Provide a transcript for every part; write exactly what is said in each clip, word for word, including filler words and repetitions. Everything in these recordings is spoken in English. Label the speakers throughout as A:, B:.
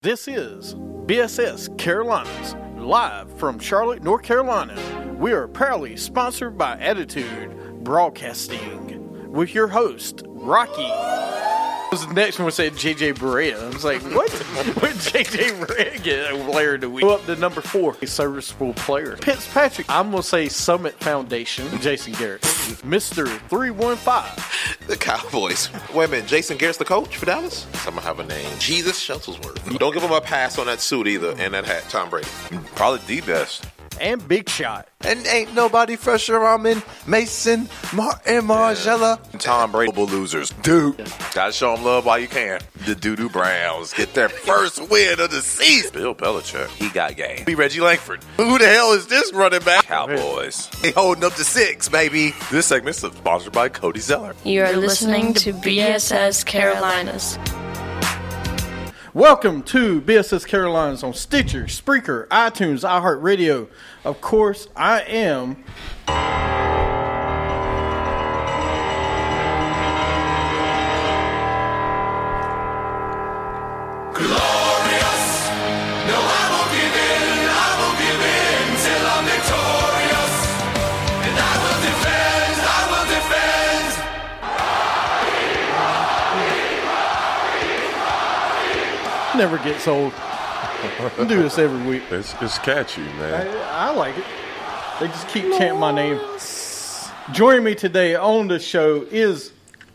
A: This is B S S Carolinas, live from Charlotte, North Carolina. We are proudly sponsored by Attitude Broadcasting with your host, Rocky. The next one said J J Barea. I was like, what? When J J Barea get a player do we go up to number four? A serviceable player. Fitzpatrick. I'm going to say Summit Foundation. Jason Garrett. Mister three one five.
B: The Cowboys. Wait a minute, Jason Garrett's the coach for Dallas? I'm gonna have a name. Jesus Shuttlesworth. Don't give him a pass on that suit either and that hat. Tom Brady.
C: Probably the best.
A: And Big Shot.
D: And ain't nobody fresher. I'm in Mason, Martin, Margella.
C: Yeah. Tom Brady, losers. Dude, gotta show them love while you can. The Doo-Doo Browns get their first win of the season. Bill Belichick, he got game. Be Reggie Langford. Who the hell is this running back? Cowboys. They holding up to six, baby. This segment is sponsored by Cody Zeller.
E: You are listening to B S S Carolinas.
A: Welcome to B S S Carolinas on Stitcher, Spreaker, iTunes, iHeartRadio. Of course, I am
F: glorious. No, I won't give in. I won't give in till I'm victorious. And I will defend. I will defend.
A: never gets old. I do this every week.
G: It's, it's catchy, man.
A: I, I like it. They just keep chanting my name. Joining me today on the show is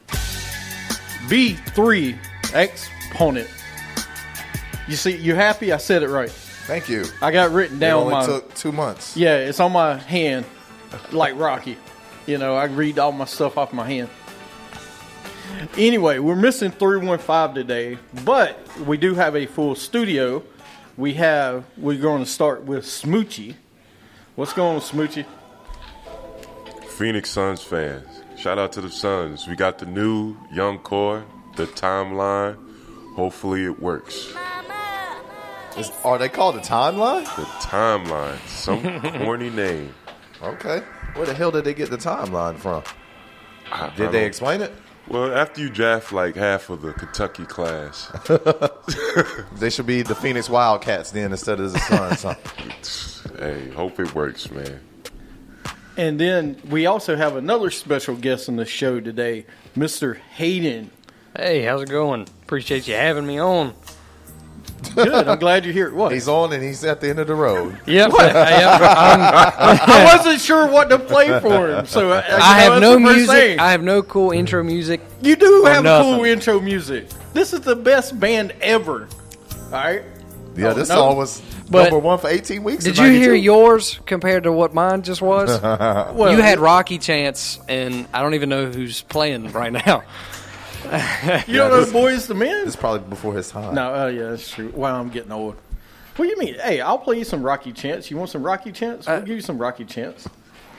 A: B three Exponent. You see, you happy? I said it right.
D: Thank you.
A: I got it written down.
D: It only
A: my,
D: took two months.
A: Yeah, it's on my hand, like Rocky. You know, I read all my stuff off my hand. Anyway, we're missing three one five today, but we do have a full studio. We have, we're going to start with Smoochie. What's going on, Smoochie?
G: Phoenix Suns fans, shout out to the Suns. We got the new young core, the timeline. Hopefully it works.
D: Is, are they called the timeline?
G: The timeline, some corny name.
D: Okay. Where the hell did they get the timeline from?
G: I,
D: did
G: I
D: they explain it?
G: Well, after you draft like half of the Kentucky class.
D: They should be the Phoenix Wildcats then instead of the Suns. Huh?
G: Hey, hope it works, man.
A: And then we also have another special guest on the show today, Mister Hayden.
H: Hey, how's it going? Appreciate you having me on.
A: Good, I'm glad you're here. What?
D: He's on and he's at the end of the road.
H: Yep.
A: What? I wasn't sure what to play for him, so I,
H: I
A: know,
H: have no music.
A: Saying.
H: I have no cool intro music.
A: You do have
H: nothing.
A: cool intro music. This is the best band ever. All right.
D: Yeah,
A: oh,
D: this
A: no.
D: song was
H: But
D: number one for eighteen weeks.
H: Did you hear yours compared to what mine just was?
A: Well,
H: you had Rocky Chance, and I don't even know who's playing right now.
A: You don't know the Boys the Men?
D: This is probably before his time.
A: No, uh, yeah, that's true. Wow, I'm getting old. What do you mean? Hey, I'll play you some Rocky Chance. You want some Rocky Chance? We'll
H: Uh,
A: give you some Rocky Chance.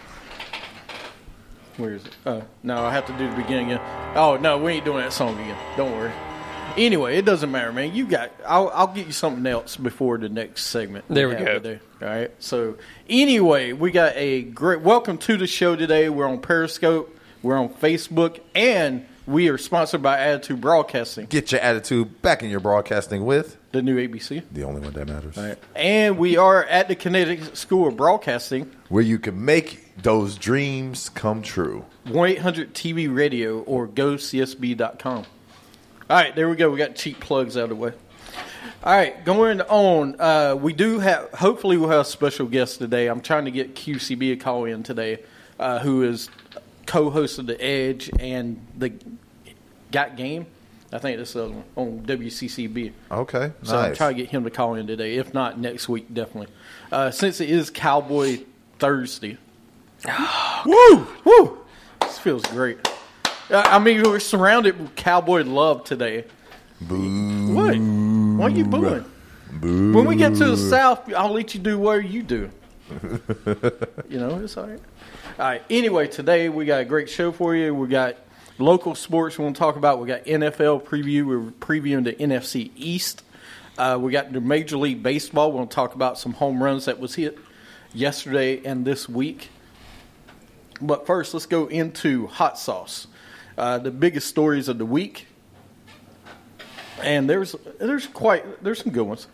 A: Where is it? Uh, no, I have to do the beginning again. Oh, no, we ain't doing that song again. Don't worry. Anyway, it doesn't matter, man. You got. I'll, I'll get you something else before the next segment.
H: There we
A: have
H: go.
A: Today. All right. So, anyway, we got a great welcome to the show today. We're on Periscope. We're on Facebook, and we are sponsored by Attitude Broadcasting.
D: Get your attitude back in your broadcasting with
A: The new A B C.
D: the only one that matters.
A: All right. And we are at the Connecticut School of Broadcasting.
D: Where you can make those dreams come true.
A: one eight hundred T V radio or go C S B dot com. All right, there we go. We got cheap plugs out of the way. All right, going on. Uh, we do have, hopefully we'll have a special guest today. I'm trying to get Q C B a call in today, uh, who is co-host of The Edge and the Got Game. I think that's the other one on W C C B.
D: Okay,
A: So
D: nice.
A: I'm trying to get him to call in today. If not, next week, definitely. Uh, since it is Cowboy Thursday. Woo! Woo! This feels great. Uh, I mean, we're surrounded with Cowboy love today.
D: Boo.
A: What? Why are you booing?
D: Boo.
A: When we get to the South, I'll let you do what you do. You know, it's all right. All right. Anyway, today we got a great show for you. We got local sports we want to talk about. We got N F L preview. We're previewing the N F C East. Uh, we got the Major League Baseball. We're going to talk about some home runs that was hit yesterday and this week. But first, let's go into hot sauce. Uh, the biggest stories of the week. and there's there's quite there's some good ones.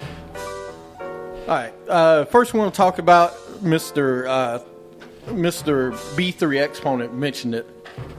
A: All right, uh, first we want to talk about Mister Uh, Mister B three Exponent mentioned it.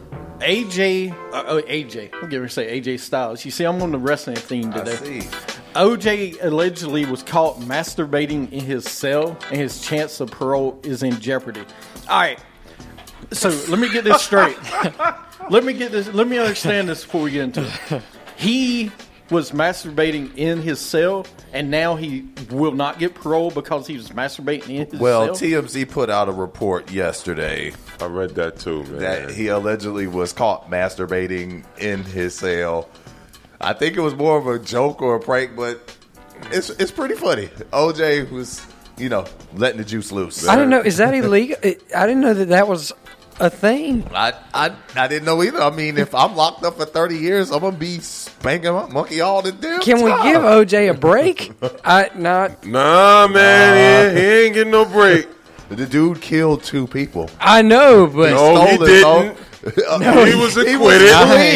A: A J, uh, oh, A J, I'm going to say A J Styles. You see, I'm on the wrestling theme today.
D: I see.
A: O J allegedly was caught masturbating in his cell, and his chance of parole is in jeopardy. All right, so let me get this straight. let me get this. Let me understand this before we get into it. He was masturbating in his cell, and now he will not get parole because he was masturbating in his
D: Well,
A: cell?
D: T M Z put out a report yesterday
G: I read that too, man.
D: that he allegedly was caught masturbating in his cell. I think it was more of a joke or a prank, but it's it's pretty funny. O J was, you know, letting the juice loose.
H: I don't know. Is that illegal? I didn't know that that was a thing.
D: I, I I didn't know either. I mean, if I'm locked up for thirty years, I'm gonna be spanking my monkey all the damn
H: Can we
D: time.
H: give O J a break? I not.
G: Nah, man, he, he ain't getting no break.
D: The dude killed two people.
H: I know, but
G: No, he
D: Stole it,
G: didn't.
D: though.
G: He was
D: He
G: acquitted.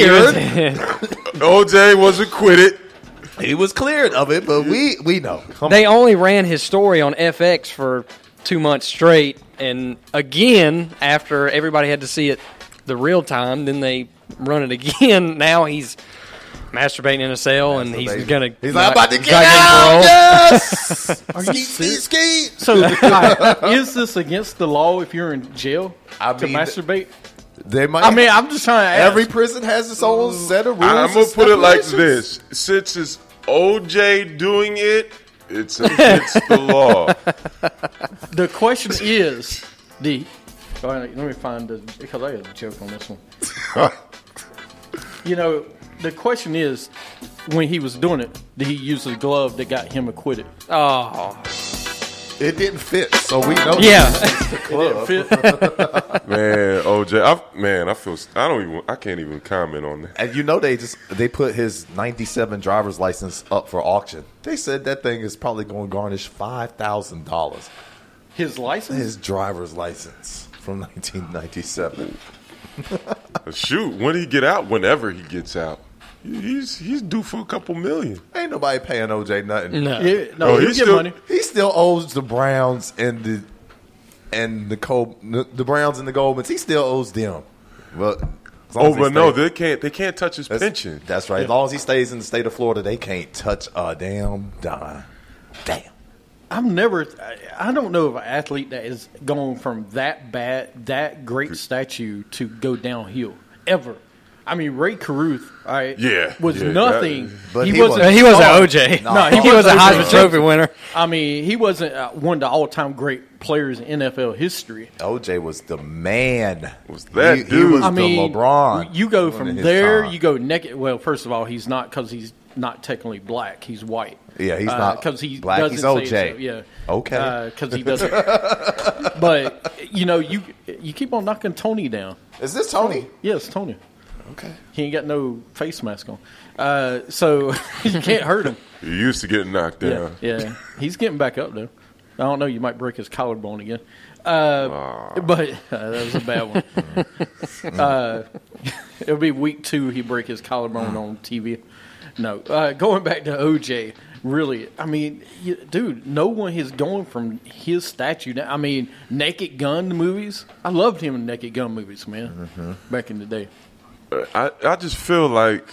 D: cleared.
G: O J was acquitted.
D: He was cleared of it, but we we know. Come
H: they only ran his story on F X for two months straight, and again after everybody had to see it the real time, then they run it again. Now he's masturbating in a cell, and he's
D: Masturbating.
H: gonna.
D: He's
H: not-
D: like, about to
H: he's
D: get
H: not getting
D: out.
H: parole.
D: Yes.
A: Are you
D: Skeet,
A: serious?
D: skeet, skeet.
A: So, all right, is this against the law if you're in jail
D: I
A: to
D: mean,
A: masturbate?
D: They might.
A: I mean, I'm just trying to ask.
D: every prison has its own set of rules.
G: I'm gonna
D: and
G: put it like
D: stipulations.
G: this: since it's O J doing it, it's against the law.
A: The question is, the. All right, let me find the because I had a joke on this one. You know, the question is, when he was doing it, did he use the glove that got him acquitted?
H: Oh,
D: It didn't fit, so we know.
H: yeah.
A: It didn't fit.
G: Man, O J, I, man, I feel I don't even I can't even comment on that.
D: And you know they just they put his ninety-seven driver's license up for auction. They said that thing is probably going to garnish five thousand dollars.
A: His license?
D: His driver's license from nineteen ninety-seven.
G: Shoot, when he get out, whenever he gets out, he's he's due for a couple million.
D: Ain't nobody paying O J nothing.
H: No.
A: Yeah, no,
G: Oh,
A: he'll
G: he's
A: get
G: still-
A: money.
D: He still owes the Browns and the and the Col- the Browns and the Goldmans. He still owes them. Well, as long
G: Oh,
D: as he
G: but no,
D: stays-
G: they can't. They can't touch his
D: that's,
G: pension.
D: That's right. As long as he stays in the state of Florida, they can't touch a damn dime. Damn.
A: I'm never. I, I don't know of an athlete that is going from that bad, that great statue to go downhill ever. I mean, Ray Caruth, all right,
G: Yeah,
A: was
G: yeah,
A: nothing.
G: that-
D: But
A: he,
D: he
A: wasn't.
D: was-
H: He wasn't
A: star.
H: O J.
D: No,
A: No,
H: he was a
A: wasn't
H: Heisman
A: O J.
H: Trophy winner.
A: I mean, he wasn't uh, one of the all-time great players in N F L history.
D: O J was the man.
G: Was that
D: he, He
G: dude.
D: was
A: I mean,
D: the LeBron.
A: you go
D: in
A: from
D: his
A: there,
D: time.
A: you go naked. Well, first of all, he's not because he's not technically black. He's white.
D: Yeah, he's not
A: because he
D: black,
A: doesn't
D: he's
A: say
D: O J.
A: so, yeah,
D: Okay.
A: because he doesn't. But you know, you you keep on knocking Tony down.
D: Is this Tony?
A: Yes, Tony.
D: Okay.
A: He ain't got no face mask on, uh, so you can't hurt him.
G: He used to get knocked
A: Yeah,
G: down.
A: yeah. He's getting back up though. I don't know. You might break his collarbone again. Uh, but uh, that was a bad one. uh, it'll be week two. He break his collarbone on T V. No, uh, going back to O J. Really, I mean, you, dude, no one is going from his statue. Down. I mean, Naked Gun movies. I loved him in Naked Gun movies, man.
D: Mm-hmm.
A: Back in the day.
G: I, I just feel like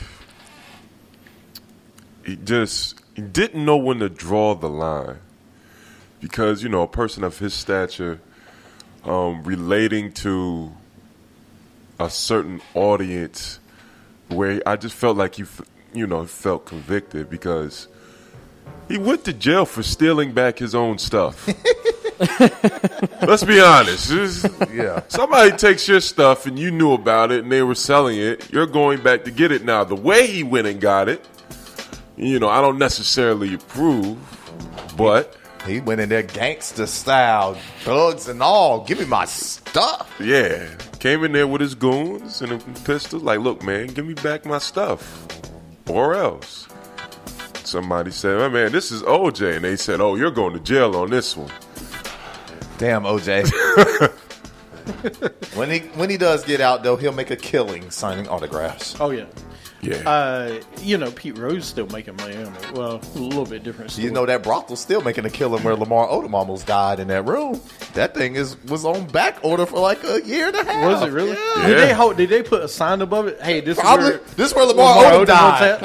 G: he just he didn't know when to draw the line, because you know a person of his stature um, relating to a certain audience, where I just felt like you you know felt convicted because he went to jail for stealing back his own stuff. Let's be honest. This-
D: Yeah.
G: Somebody takes your stuff and you knew about it and they were selling it. You're going back to get it now. The way he went and got it, you know, I don't necessarily approve, but
D: He went in there gangster style, thugs and all. Give me my stuff.
G: yeah, came in there with his goons and a pistol. Like, look, man, give me back my stuff, or else. Somebody said, "Oh, man, this is O J," and they said, "Oh, you're going to jail on this one."
D: Damn, O J. when he when he does get out, though, he'll make a killing signing autographs.
A: Oh yeah.
G: Yeah.
A: Uh, you know, Pete Rose still making money on it. Well, a little bit different story.
D: You know that brothel's still making a killing where Lamar Odom almost died in that room. That thing is was on back order for like a year and a half.
A: Was it really?
D: Yeah.
A: Did they hold, did they put a sign above it? Hey, this
D: Probably.
A: is where
D: This is where Lamar, Odom, died.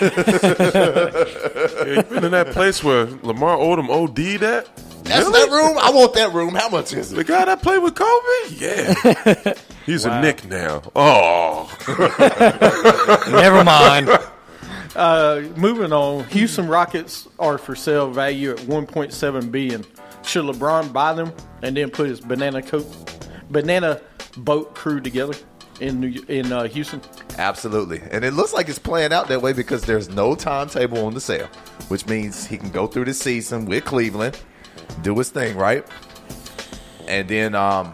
G: Yeah, you been in that place where Lamar Odom O D'd at?
D: That's
G: Really?
D: that room. I want that room. How much is
G: The
D: it?
G: guy that played with Kobe? Yeah. He's a Knick now. Oh.
H: Never mind.
A: Uh, moving on, Houston Rockets are for sale, value at one point seven billion dollars. Should LeBron buy them and then put his banana coat, banana boat crew together in New, in uh, Houston?
D: Absolutely. And it looks like it's playing out that way because there's no timetable on the sale, which means he can go through the season with Cleveland, do his thing, right? And then um,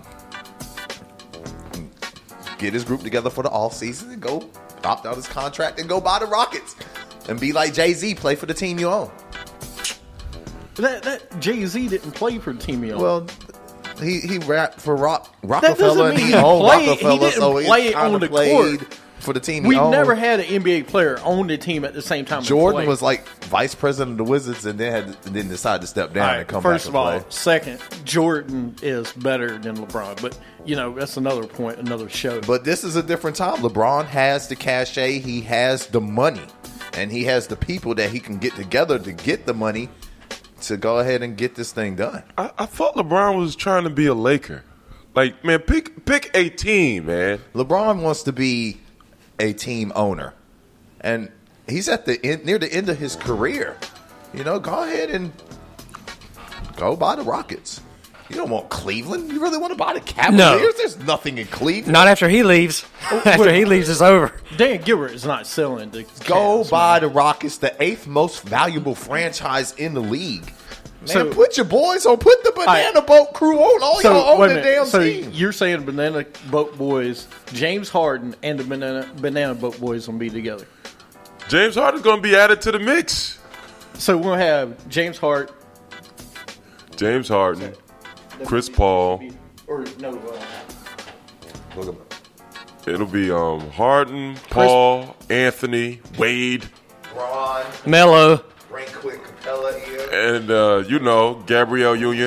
D: get his group together for the offseason and go opt out his contract and go buy the Rockets and be like Jay-Z, play for the team you own.
A: That, that Jay-Z didn't play for the team he owned.
D: Well, he he rapped for Rock
A: That
D: Rockefeller
A: doesn't
D: and
A: mean
D: he
A: he
D: owned
A: played- he
D: Rockefeller,
A: didn't
D: so he
A: play
D: kinda
A: on the
D: played
A: court.
D: for the team he
A: We've
D: owned.
A: never had an N B A player own the team at the same time.
D: Jordan was like vice president of the Wizards and then had and then decided to step down
A: all right,
D: and come
A: first
D: back
A: of all,
D: and play.
A: second, Jordan is better than LeBron, but you know that's another point, another show.
D: But this is a different time. LeBron has the cachet, he has the money, and he has the people that he can get together to get the money to go ahead and get this thing done.
G: I, I thought LeBron was trying to be a Laker. Like, man, pick pick a team, man.
D: LeBron wants to be a team owner, and he's at the end, near the end of his career. You know, go ahead and go buy the Rockets. You don't want Cleveland. You really want to buy the Cavaliers?
H: No.
D: There's nothing in Cleveland.
H: Not after he leaves. After he leaves, it's over.
A: Dan Gilbert is not selling the
D: Go
A: Cavs,
D: buy
A: man.
D: the Rockets, the eighth most valuable franchise in the league. Man,
A: So-
D: put your boys on. Put the banana
A: right.
D: boat crew on. All
A: So,
D: y'all
A: wait
D: own
A: a
D: the
A: minute.
D: damn
A: so
D: team.
A: you're saying Banana Boat Boys, James Harden and the Banana Banana Boat Boys will be together.
G: James Harden's going to be added to the mix.
A: So we'll have James Hart,
G: James Harden, Chris Paul.
A: or no, uh,
G: It'll be um, Harden, Paul, Anthony, Wade,
D: Ron,
H: Melo.
D: bring quick Capella here.
G: and, uh, you know, Gabrielle Union.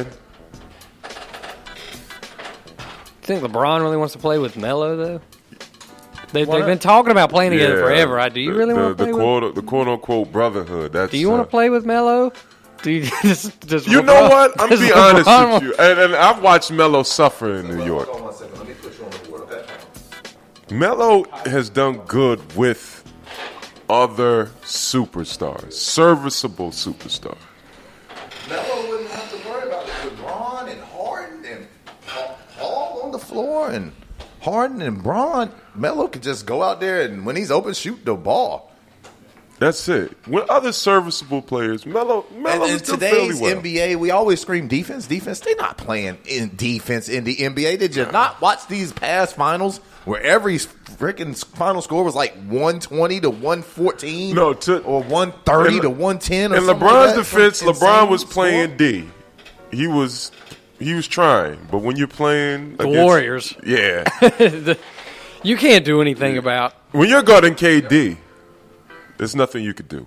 H: Think LeBron really wants to play with Melo though? They,
A: Why
H: they've
A: not?
H: been talking about playing together
G: Yeah.
H: forever. I do you
G: The-
H: really
G: the,
H: want to
G: the
H: play with?
G: quote, the quote unquote brotherhood? That's,
H: Do you want
G: uh,
H: to play with Melo? Do you just, just
G: You
H: LeBron-
G: know what? I'm
H: does
G: gonna be honest
H: LeBron
G: with you, and, and I've watched Melo suffer in New York.
D: Hold on one second. Let me put you on the board, okay?
G: Melo has done good with other superstars, serviceable superstars.
D: Melo wouldn't have to worry about it with Ron and Harden and Paul- Paul on the floor and Harden and Braun. Melo could just go out there and when he's open, shoot the ball.
G: That's it. With other serviceable players, Melo, Melo
D: And in
G: is doing fairly
D: today's
G: well.
D: N B A, we always scream defense, defense. They're not playing in defense in the N B A. Did you not watch these past finals where every freaking final score was like one twenty to one fourteen?
G: No, to-
D: or one thirty
G: in-
D: to one ten. Or
G: In
D: something
G: LeBron's
D: like that.
G: defense,
D: Some
G: LeBron
D: insane
G: was
D: score.
G: playing D. He was he was trying, but when you're playing
H: The
G: against-
H: Warriors.
G: yeah,
H: The- you can't do anything about.
G: when you're guarding K D, there's nothing you could do.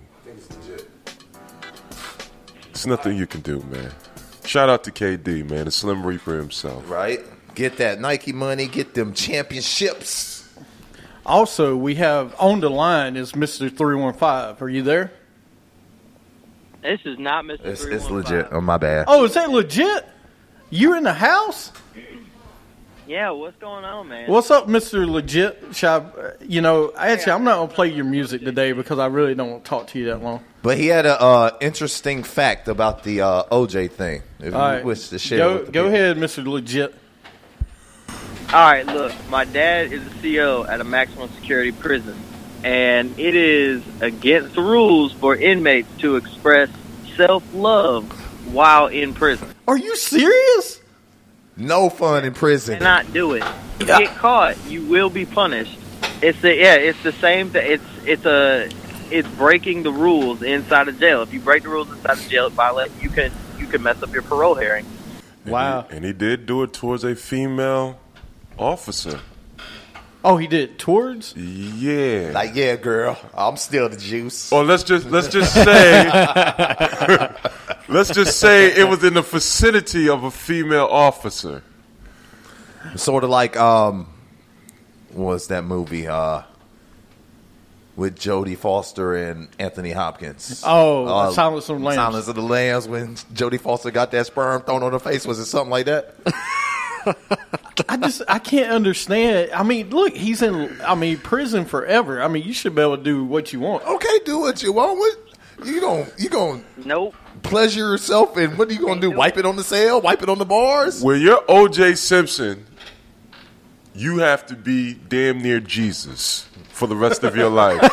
G: There's nothing you can do, man. Shout out to K D, man, the Slim Reaper himself.
D: Right? Get that Nike money, get them championships.
A: also we have on the line is Mister three one five. Are you there?
I: This is not Mister
D: It's,
I: three one
D: it's
I: five.
D: legit. Oh, my bad.
A: Oh, is that legit? You in the house?
I: Yeah, what's going on, man?
A: What's up, Mister Legit? Shall I, you know, actually, I'm not gonna play your music today because I really don't want to talk to you that long.
D: But he had a uh, interesting fact about the uh, O J thing. If you
A: All right,
D: wish to share,
A: go
D: with the
A: go
D: people.
A: ahead, Mister Legit.
I: All right, look, my dad is a C O at a maximum security prison, and it is against the rules for inmates to express self-love while in prison.
A: Are you serious?
D: No fun in prison.
I: Cannot do it. If you get caught, you will be punished. It's the yeah, it's the same thing. It's it's a it's breaking the rules inside of jail. If you break the rules inside of jail, it violates. You can you can mess up your parole hearing.
G: And
A: Wow.
G: he, and he did do it towards a female officer.
A: Oh, he did towards?
G: Yeah.
D: Like, yeah, girl, I'm still the juice.
G: Or let's just let's just say let's just say it was in the vicinity of a female officer.
D: Sort of like um, what was that movie? Uh, with Jodie Foster and Anthony Hopkins.
A: Oh,
D: Uh,
A: Silence of the Lambs.
D: Silence of the Lambs. When Jodie Foster got that sperm thrown on her face, was it something like that?
A: I just I can't understand. I mean, look, he's in I mean prison forever. I mean, you should be able to do what you want.
D: Okay, do what you want. What you gonna you gonna
I: Nope.
D: pleasure yourself, and what are you gonna do? Wipe it on the cell? Wipe it on the bars?
G: When you're O J Simpson, you have to be damn near Jesus for the rest of your life.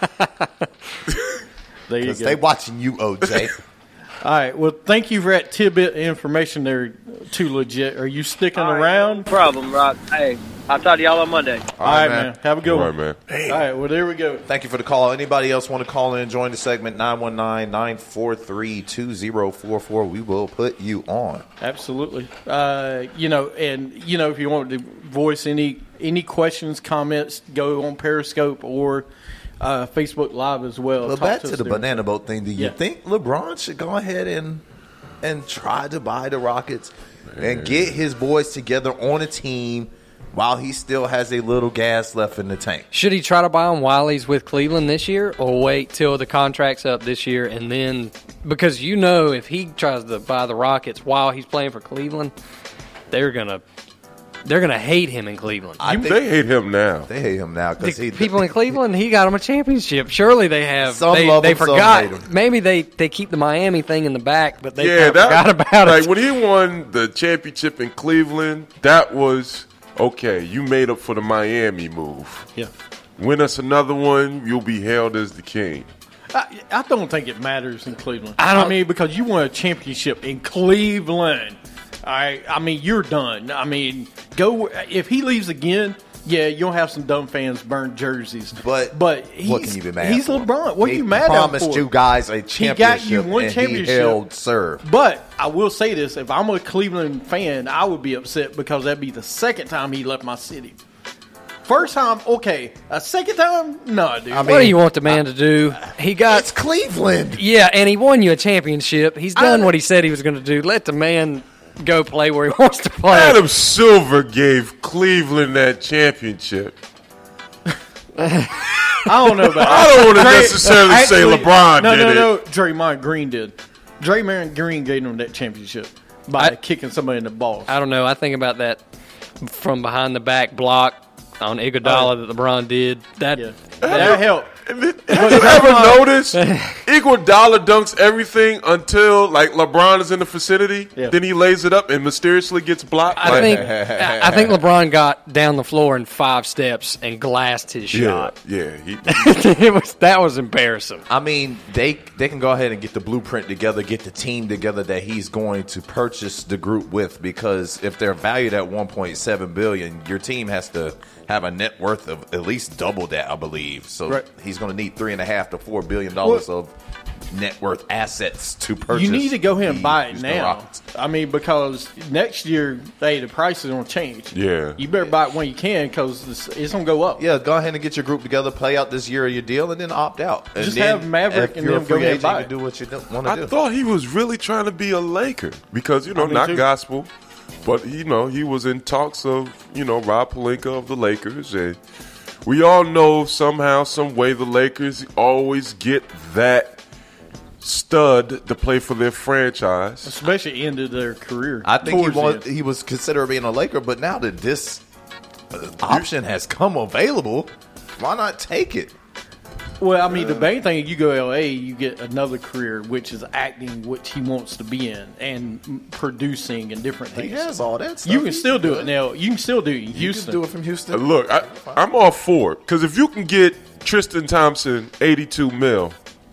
A: There you
D: Because
A: go.
D: they watching you, O J.
A: All right. Well, thank you for that tidbit of information there, Too Legit. Are you sticking
I: All right,
A: around?
I: No problem, Rock. Hey, I'll talk to y'all on Monday.
A: All right, man. Have a good
G: All
A: one.
G: right, man.
A: All right. Well, there we go.
D: Thank you for the call. Anybody else want to call in and join the segment? nine one nine, nine four three, two zero four four. We will put you on.
A: Absolutely. Uh, you know, and you know, if you want to voice any any questions, comments, go on Periscope or uh, Facebook Live as well.
D: But
A: Talk
D: back
A: to
D: to
A: us
D: the
A: there.
D: banana boat thing. Do you
A: Yeah.
D: think LeBron should go ahead and and try to buy the Rockets and get his boys together on a team while he still has a little gas left in the tank?
H: Should he try to buy him while he's with Cleveland this year, or wait till the contract's up this year and then? Because you know, if he tries to buy the Rockets while he's playing for Cleveland, they're gonna they're gonna hate him in Cleveland.
D: I
G: You-
D: think
G: they hate him now.
D: they hate him now because
H: The
D: he
H: people in Cleveland, he got him a championship. Surely they have.
D: Some
H: they
D: love
H: they
D: him, some
H: forgot.
D: hate him.
H: Maybe they, they keep the Miami thing in the back, but they
G: yeah,
H: kinda forgot about
G: like
H: it.
G: when he won the championship in Cleveland, that was okay. You made up for the Miami move.
A: Yeah.
G: Win us another one, you'll be hailed as the king.
A: I, I don't think it matters in Cleveland.
H: I don't-
A: I mean, because you won a championship in Cleveland. All right. I mean, you're done. I mean, go if he leaves again. Yeah, you'll have some dumb fans burn jerseys.
D: But
A: but he's,
D: what can you be mad
A: he's
D: for?
A: LeBron. What are
D: he
A: you mad at him
D: promised
A: for?
D: you guys a
A: He got
D: championship
A: you one
D: and
A: championship.
D: he held serve.
A: But I will say this: if I'm a Cleveland fan, I would be upset because that'd be the second time he left my city. First time, okay. A second time, no, dude.
D: I mean,
H: What do you want the man to do? He got
D: It's Cleveland.
H: yeah, and he won you a championship. He's done
A: I-
H: what he said he was going to do. Let the man go play where he wants to play.
G: Adam Silver gave Cleveland that championship.
A: I don't know about.
G: I don't want to
A: Dray-
G: necessarily say
A: actually,
G: LeBron
A: no,
G: did
A: no,
G: it.
A: no. Draymond Green did. Draymond Green gave him that championship by
H: I-
A: kicking somebody in the balls.
H: I don't know. I think about that from behind the back block on Iguodala that LeBron did. That
A: Yeah, that helped.
G: Have you ever noticed Iguodala dunks everything until like LeBron is in the vicinity,
A: Yeah.
G: then he lays it up and mysteriously gets blocked?
H: I
G: Like,
H: think I I think LeBron got down the floor in five steps and glassed his
G: yeah,
H: shot.
G: yeah. He,
H: it was that was embarrassing.
D: I mean, they they can go ahead and get the blueprint together, get the team together that he's going to purchase the group with. Because if they're valued at one point seven billion dollars, your team has to have a net worth of at least double that, I believe. So
A: Right.
D: he's going to need three and a half to four billion dollars
A: Well-
D: of net worth assets to purchase.
A: You need to go ahead and
D: the
A: buy it
D: Houston
A: now.
D: Rockets.
A: I mean, because next year, hey, the price is going to change.
G: Yeah.
A: You better buy it when you can because it's, it's going to go up.
D: Yeah, go ahead and get your group together, play out this year of your deal, and then opt out. And
A: Just
D: then
A: have Maverick
D: if
A: and
D: you're
A: them
D: a
A: go
D: free
A: ahead and
D: agent,
A: buy
D: you
A: it.
D: do what you want to
G: I
D: do.
G: thought he was really trying to be a Laker because you know
A: me
G: not
A: too.
G: gospel, but you know he was in talks of you know Rob Pelinka of the Lakers, and we all know somehow, some way, the Lakers always get that stud to play for their franchise.
A: Especially end of their career.
D: I think he
A: Towards the
D: was,
A: end.
D: he was considering being a Laker, but now that this uh, option has come available, why not take it?
A: Well, I mean, the main thing, you go L A, you get another career, which is acting, which he wants to be in, and producing and different
D: He
A: things.
D: has all that stuff.
A: You can
D: He's
A: still do
D: good.
A: it now. You can still do it in
D: You can
A: Houston.
D: do it from Houston.
G: Uh, Look, I, I'm all for it because if you can get Tristan Thompson eighty-two mil,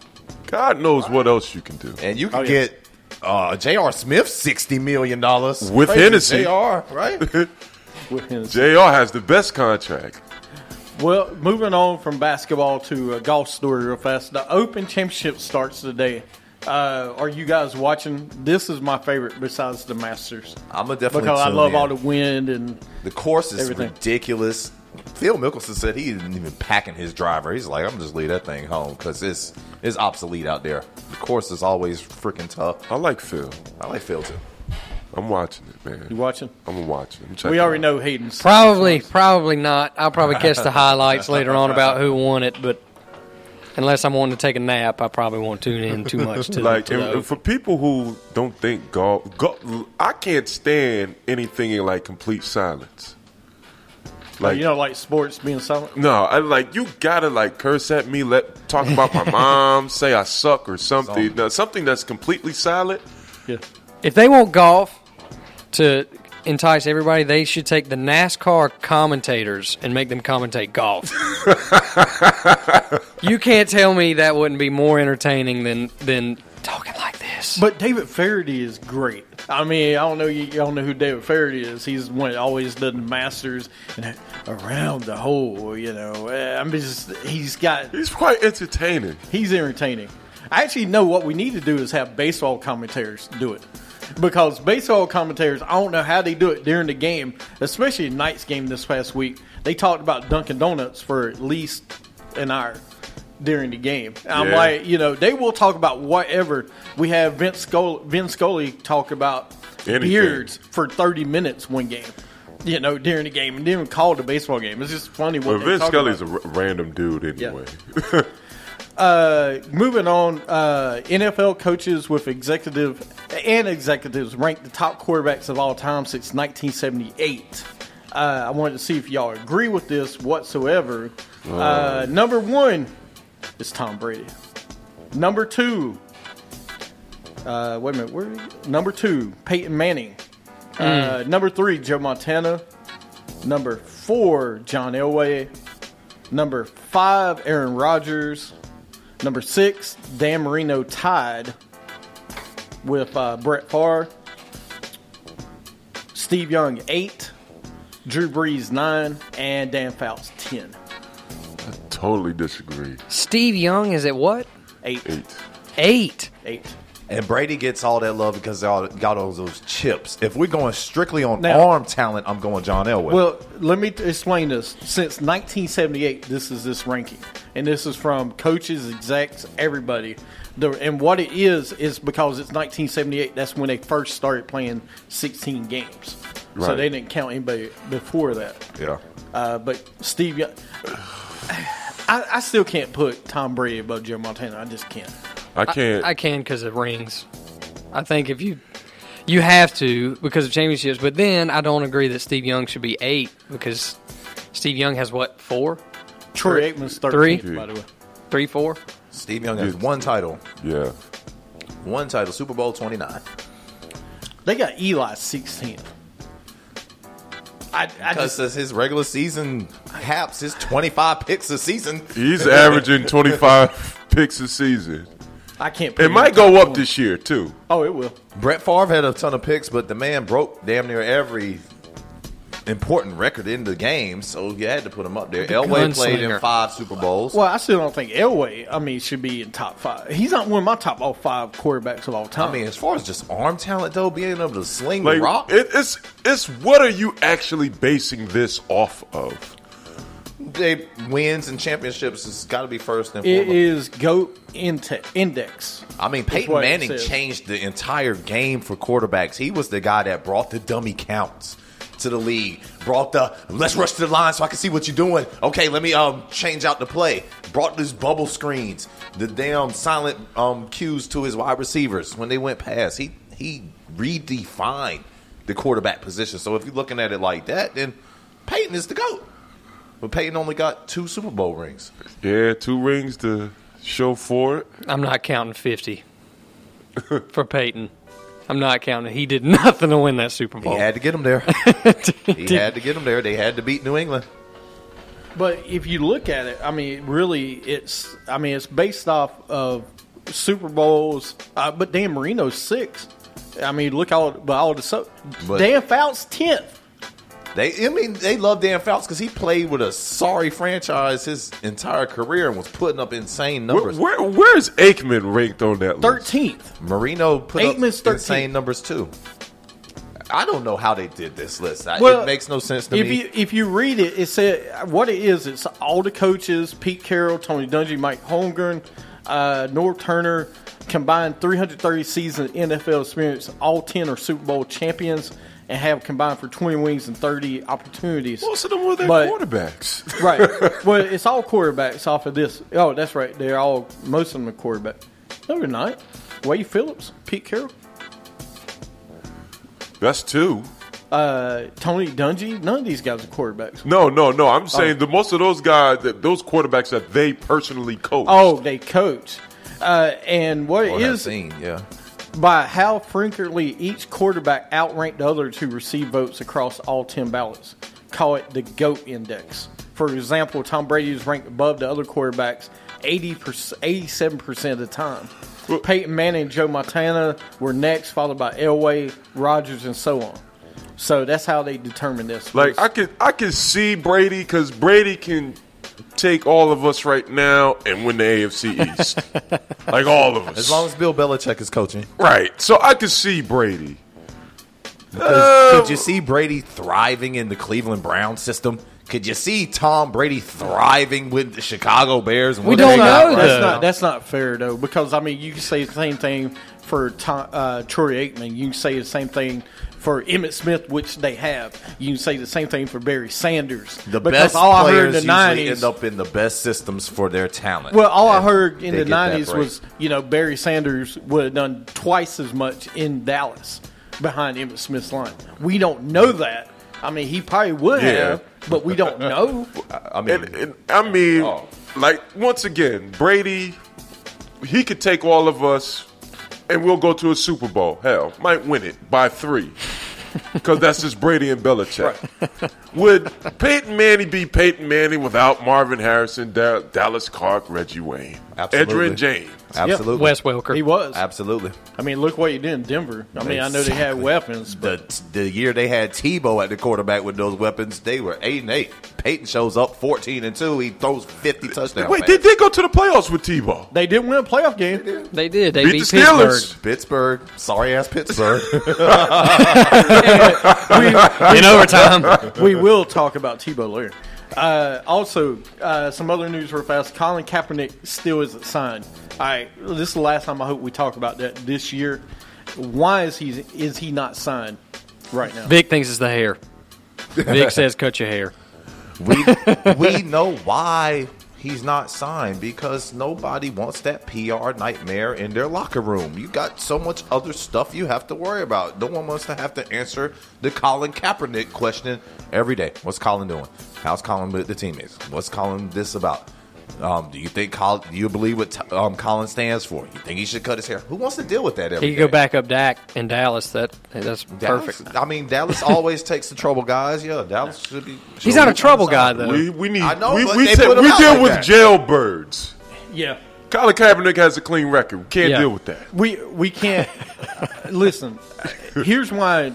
G: God knows what else you can do
D: And you can
A: Oh, yeah.
D: get uh, J R. Smith sixty million dollars.
G: with Hennessy.
D: J R, right?
A: with him.
G: J R has the best contract.
A: Well, moving on from basketball to a golf story real fast. The Open Championship starts today. Uh, are you guys watching? This is my favorite besides the Masters
D: I'm gonna definitely
A: because I
D: tune
A: love
D: in.
A: all the wind and
D: The course is
A: everything.
D: ridiculous. Phil Mickelson said he didn't even packing his driver. He's like, I'm gonna just leave that thing home because it's it's obsolete out there. The course is always freaking tough.
G: I like Phil.
D: I like Phil too.
G: I'm watching it, man.
A: You watching?
G: I'm watching. I'm
A: We already know Hayden's.
H: Probably, probably not. I'll probably catch the highlights later on about who won it, but unless I'm wanting to take a nap, I probably won't tune in too much to
G: like
H: to
G: and,
H: the-
G: and for people who don't think golf, golf, I can't stand anything in like complete silence.
A: Like, you know, like sports being silent.
G: No, I like you gotta like curse at me, let talk about my mom, say I suck or something. No, something that's completely silent.
A: Yeah.
H: If they want golf to entice everybody, they should take the NASCAR commentators and make them commentate golf. You can't tell me that wouldn't be more entertaining than than talking like this.
A: But David Faraday is great. I mean, I don't know you y'all know who David Faraday is. He's one that always done the Masters and around the hole. You know, I mean, just, he's got.
G: He's quite entertaining.
A: He's entertaining. I actually know what we need to do is have baseball commentators do it. Because baseball commentators, I don't know how they do it during the game, especially in Knight's game this past week. They talked about Dunkin' Donuts for at least an hour during the game. I'm
G: Yeah.
A: like, you know, they will talk about whatever. We have Vince Scully, Vince Scully talk about
G: Anything.
A: beards for thirty minutes one game, you know, during the game, and then call it a baseball game. It's just funny what
G: Well,
A: they
G: Vince
A: talk
G: Scully's
A: about.
G: a r- random dude anyway.
A: Uh, moving on, uh, N F L coaches with executive and executives ranked the top quarterbacks of all time since nineteen seventy-eight. Uh, I wanted to see if y'all agree with this whatsoever. Uh, number one is Tom Brady. Number two, uh, wait a minute, where? Number two, Peyton Manning. Uh, number three, Joe Montana. Number four, John Elway. Number five, Aaron Rodgers. Number six, Dan Marino tied with uh, Brett Favre. Steve Young, eight. Drew Brees, nine. And Dan Fouts, ten.
G: Totally disagree.
H: Steve Young is at what?
A: Eight.
G: Eight.
H: Eight.
A: Eight.
D: And Brady gets all that love because they all got all those chips. If we're going strictly on
A: Now-
D: arm talent, I'm going John Elway.
A: Well, let me t- explain this. Since nineteen seventy-eight, this is this ranking. And this is from coaches, execs, everybody. The, and what it is, is because it's nineteen seventy-eight, that's when they first started playing sixteen games. So
G: Right.
A: they didn't count anybody before that.
D: yeah.
A: Uh, but Steve Young, I, I still can't put Tom Brady above Joe Montana. I just can't.
G: I can't.
H: I can because of rings. I think if you you have to because of championships, but then I don't agree that Steve Young should be eight because Steve Young has what four,
A: Troy Aikman's
H: Three?
A: thirteenth, by the way.
H: three, four.
D: Steve Young has one title.
G: yeah.
D: One title, Super Bowl twenty-nine.
A: They got Eli sixteenth. I, I
D: Because
A: just,
D: his regular season haps his twenty-five picks a season.
G: He's averaging twenty-five picks a season.
A: I can't. Put
G: It
A: him
G: might
A: in the top
G: go up
A: twenty.
G: this year too.
A: Oh, it will.
D: Brett Favre had a ton of picks, but the man broke damn near every important record in the game, so you had to put him up there. Elway played in
H: gunslinger.
D: five Super Bowls.
A: Well, I still don't think Elway, I mean, should be in top five. He's not one of my top all five quarterbacks of all time.
D: I mean, as far as just arm talent, though, being able to sling
G: Like
D: the rock,
G: it, it's it's what are you actually basing this off of?
D: they wins and championships has got to be first and
A: it
D: foremost.
A: is GOAT inte- index.
D: I mean, Peyton
A: what it
D: Manning
A: says.
D: changed the entire game for quarterbacks. He was the guy that brought the dummy counts to the league. Brought the let's rush to the line so I can see what you're doing. Okay, let me um change out the play. Brought these bubble screens, the damn silent um cues to his wide receivers when they went past. He he redefined the quarterback position. So if you're looking at it like that, then Peyton is the GOAT. But Peyton only got two Super Bowl rings.
G: Yeah, two rings to show for it.
H: I'm not counting fifty for Peyton. I'm not counting. He did nothing to win that Super
D: He
H: Bowl.
D: had to get him there. He had to get him there. They had to beat New England.
A: But if you look at it, I mean, really, it's I mean, it's based off of Super Bowls. Uh, but Dan Marino's six. I mean, look all but all the so
D: But-
A: Dan Fouts tenth.
D: They, I mean, they love Dan Fouts because he played with a sorry franchise his entire career and was putting up insane
G: Where,
D: numbers.
G: where where's Aikman ranked on that list?
A: Thirteenth.
D: Marino put
A: Aikman's
D: up
A: thirteen.
D: insane numbers too. I don't know how they did this list. I,
A: Well,
D: it makes no sense to
A: if
D: me.
A: you if you read it, it said what it is. It's all the coaches: Pete Carroll, Tony Dungy, Mike Holmgren, uh, Norv Turner, combined three hundred thirty season N F L experience. All ten are Super Bowl champions and have combined for twenty wins and thirty opportunities.
G: Most of them were their
A: But-
G: quarterbacks.
A: Right. Well, it's all quarterbacks off of this. Oh, that's right. They're all most of them are quarterbacks. No, they're not. Wade Phillips, Pete Carroll,
G: That's two.
A: uh, Tony Dungy. None of these guys are quarterbacks.
G: No, no, no. I'm
A: Oh.
G: saying the most of those guys, that those quarterbacks that they personally coach.
A: Oh, they coach. Uh, and what
D: Or
A: it
D: have
A: is
D: seen, yeah.
A: by how frequently each quarterback outranked the other to receive votes across all ten ballots. Call it the GOAT index. For example, Tom Brady is ranked above the other quarterbacks eighty percent, eighty-seven percent of the time. Peyton Manning and Joe Montana were next, followed by Elway, Rodgers, and so on. So that's how they determine this.
G: Like I could, I could see Brady because Brady can take all of us right now and win the A F C East, like all of us.
D: As long as Bill Belichick is coaching.
G: right. So I could see Brady.
D: Because could you see Brady thriving in the Cleveland Browns system? Could you see Tom Brady thriving with the Chicago Bears? And
H: We
D: what
H: don't
D: they got
H: know,
D: right
A: That's
H: though.
A: not that's not fair though, because I mean you can say the same thing for Tom, uh, Troy Aikman. You can say the same thing for Emmitt Smith, which they have. You can say the same thing for Barry Sanders.
D: The
A: because
D: best
A: all I heard
D: players
A: in the
D: usually
A: nineties.
D: end up in the best systems for their talent.
A: Well, all I
D: And
A: heard in
D: they
A: the
D: get that
A: nineties
D: break.
A: was you know Barry Sanders would have done twice as much in Dallas behind Emmitt Smith's line. We don't know that. I mean, he probably would
G: Yeah.
A: have, but we don't know.
D: I mean,
G: And, and I mean,
D: Oh.
G: like once again, Brady, he could take all of us, and we'll go to a Super Bowl. Hell, might win it by three, because that's just Brady and Belichick. Would Peyton Manning be Peyton Manning without Marvin Harrison, Da- Dallas Clark, Reggie Wayne,
D: Absolutely.
G: Edgerrin James?
D: absolutely.
H: Wes Welker.
A: He was.
D: Absolutely.
A: I mean, look what he did in Denver. I mean, I know they had
D: Exactly.
A: weapons, but
D: The the year they had Tebow at the quarterback with those weapons, they were eight and eight. Peyton shows up fourteen and two. He throws fifty touchdowns.
G: Wait, they did go to the playoffs with Tebobo.
A: they did win a playoff game.
H: They did. They
G: Beat
H: beat,
G: the Steelers.
H: Pittsburgh
D: Pittsburgh, sorry ass Pittsburgh.
H: in overtime.
A: We will talk about Tebow later. Uh, also, uh, some other news real fast. Colin Kaepernick still isn't signed. All right, this is the last time I hope we talk about that this year. Why is he is he not signed right now?
H: Vic thinks it's the hair. Vic says cut your hair.
D: we we know why he's not signed, because nobody wants that P R nightmare in their locker room. You got so much other stuff you have to worry about. No one wants to have to answer the Colin Kaepernick question every day. What's Colin doing? How's Colin with the teammates? What's Colin this about? Um, do you think Colin, do you believe what t- um, Colin stands for? You think he should cut his hair? Who wants to deal with that every
H: He
D: day?
H: could go back up Dak in Dallas. That that's
D: Dallas?
H: perfect.
D: I mean, Dallas always takes the trouble guys. Yeah, Dallas should be.
H: He's
D: should
H: not a
D: be
H: trouble
D: signed.
H: guy though.
G: We we need
D: I know,
G: we
D: but
G: we,
D: they
G: said-
D: put him
G: we
D: out
G: deal
D: like
G: with
D: that.
G: jailbirds.
A: Yeah,
G: Colin Kaepernick has a clean record. We can't
H: Yeah.
G: deal with that.
A: we we can't. Listen, here's why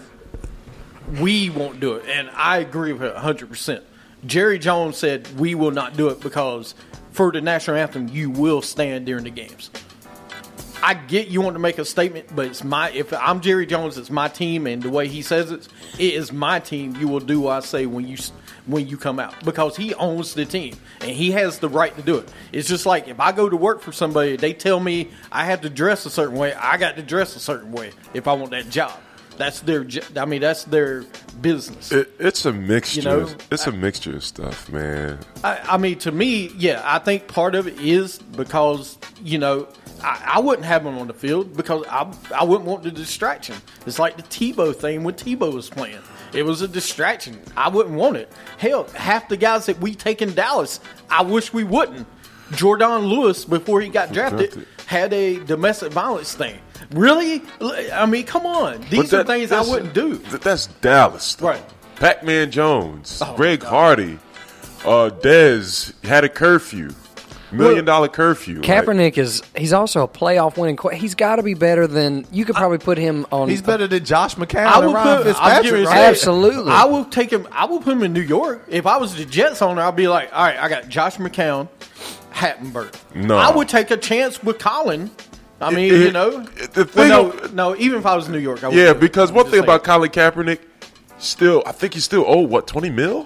A: we won't do it, and I agree with it one hundred percent. Jerry Jones said we will not do it because for the national anthem you will stand during the games. I get you want to make a statement, but it's my if I'm Jerry Jones, it's my team, and the way he says it, it is my team. You will do what I say when you when you come out because he owns the team and he has the right to do it. It's just like if I go to work for somebody, they tell me I have to dress a certain way. I got to dress a certain way if I want that job. That's their. jo- I mean, that's their business.
G: It, it's a mixture.
A: You know,
G: it's a mixture of stuff, man.
A: I, I mean, to me, yeah, I think part of it is because, you know, I, I wouldn't have him on the field because I, I wouldn't want the distraction. It's like the Tebow thing when Tebow was playing. It was a distraction. I wouldn't want it. Hell, half the guys that we take in Dallas, I wish we wouldn't. Jordan Lewis, before he got drafted, had a domestic violence thing. Really? I mean, come on. These
G: But
A: are
G: that-
A: things I
G: that's-
A: wouldn't do.
G: th- That's Dallas, though.
A: Right.
G: Pac-Man Jones,
A: Oh,
G: Greg
A: God.
G: Hardy, uh, Dez had a curfew, million dollar curfew. Like,
H: Kaepernick is he's also a playoff winning. qu- He's got to be better than you could probably put him on.
D: He's better than Josh McCown
A: I
D: and
A: will
D: Ryan
A: put, I'm
D: Fitzpatrick,
A: giving
D: right?
H: Absolutely.
A: I will take him. I will put him in New York. If I was the Jets owner, I'd be like, all right, I got Josh McCown, Hattenberg.
G: No.
A: I would take a chance with Colin I mean,
G: It-
A: you know.
G: the thing
A: Well,
G: of-
A: no, no, even if I was in New York, I would.
G: Yeah, because one
A: I'm
G: thing
A: just
G: about Colin Kaepernick, still, I think he's still owed, what, twenty mil?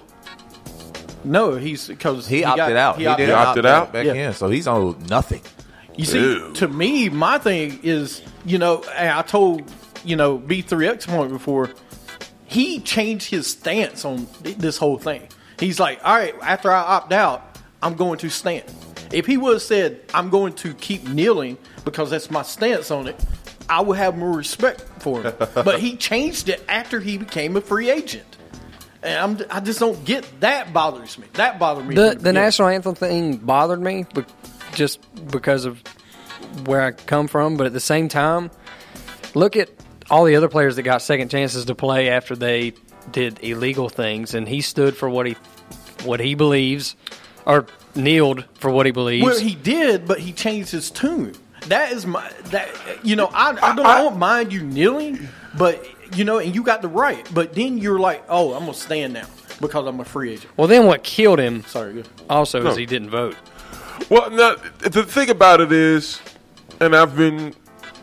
A: no, he's because
D: He, opted
A: got-
D: out.
A: He
D: He,
A: opted
D: did
G: out.
D: opt
G: opted out?
D: back
A: Yeah.
D: in, so he's owed nothing.
A: You see,
G: Ew.
A: to me, my thing is, you know, and I told, you know, B three X point before, he changed his stance on th- this whole thing. He's like, all right, after I opt out, I'm going to stand. If he would have said, I'm going to keep kneeling because that's my stance on it, I would have more respect for him. But he changed it after he became a free agent. And I'm, I just don't get that bothers me. That bothered me.
H: The
A: from
H: the
A: beginning.
H: national anthem thing bothered me, but just because of where I come from. But at the same time, look at all the other players that got second chances to play after they did illegal things, and he stood for what he what he believes, or kneeled for what he believes.
A: Well, he did, but he changed his tune. That is my that. You know, I, I don't,
G: I-
A: I don't mind you kneeling, but you know, and you got the right. But then you're like, oh, I'm gonna stand now because I'm a free agent.
H: well, then what killed him
A: Sorry. Good.
H: also
G: No.
H: is he didn't vote.
G: Well, now, the thing about it is, and I've been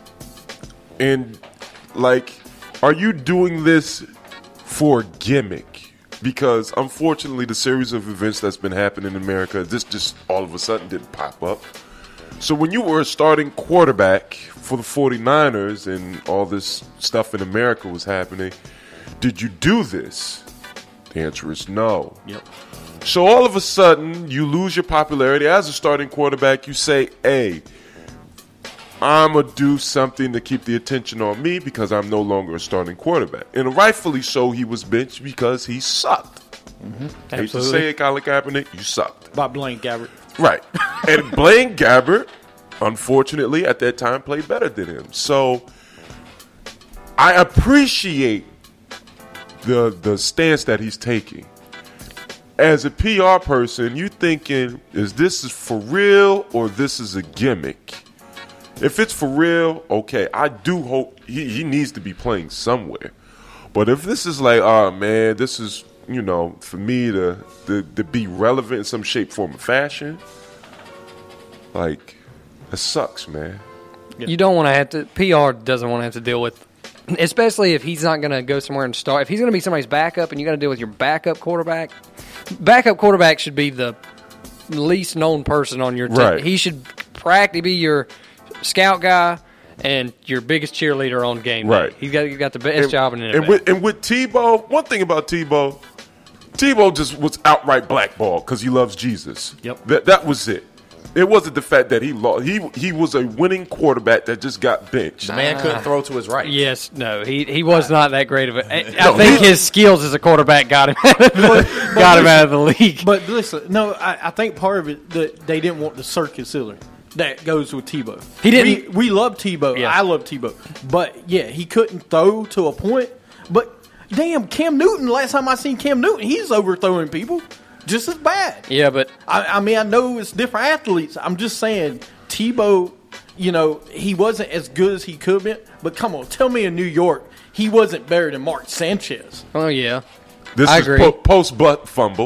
G: in, like, are you doing this for gimmick? Because unfortunately, the series of events that's been happening in America, this just all of a sudden didn't pop up. So when you were a starting quarterback for the 49ers and all this stuff in America was happening, did you do this? The answer is no.
A: Yep.
G: So all of a sudden, you lose your popularity as a starting quarterback. You say, hey, I'm going to do something to keep the attention on me because I'm no longer a starting quarterback. And rightfully so, he was benched because he sucked. Hate to
H: Absolutely.
G: say it, Colin Kaepernick, you sucked.
A: By Blaine Gabbert.
G: Right. And Blaine Gabbert, unfortunately, at that time played better than him. So I appreciate the the stance that he's taking. As a P R person, you thinking, is this is for real or this is a gimmick? If it's for real, okay, I do hope he, he needs to be playing somewhere. But if this is like, oh man, this is, you know, for me to, to, to be relevant in some shape, form, or fashion, like, it sucks, man.
H: You don't want to have to. P R doesn't want to have to deal with, especially if he's not going to go somewhere and start. If he's going to be somebody's backup, and you got to deal with your backup quarterback. Backup quarterback should be the least known person on your team.
G: Right.
H: He should practically be your scout guy and your biggest cheerleader on game day.
G: Right.
H: He's got he's got the best job in the N F L.
G: And with, and with Tebow, one thing about Tebow, Tebow just was outright blackballed because he loves Jesus.
A: Yep.
G: That that was it. It wasn't the fact that he lost. He he was a winning quarterback that just got benched.
D: The man couldn't throw to his right.
H: Yes, no, he he was not that great of a. I, I
G: No,
H: think
G: he-
H: his skills as a quarterback got him out of the, got him out of the league.
A: But listen, no, I, I think part of it that they didn't want the circus either. That goes with Tebow.
H: He didn't-
A: We, we love Tebow.
H: Yeah.
A: I love Tebow. But yeah, he couldn't throw to a point. But damn, Cam Newton. Last time I seen Cam Newton, he's overthrowing people just as bad.
H: Yeah, but
A: I, I mean, I know it's different athletes. I'm just saying, Tebow, you know, he wasn't as good as he could have been. But come on, tell me in New York, he wasn't better than Mark Sanchez.
H: oh yeah,
G: This
H: I
G: is
H: agree.
G: po- post butt fumble.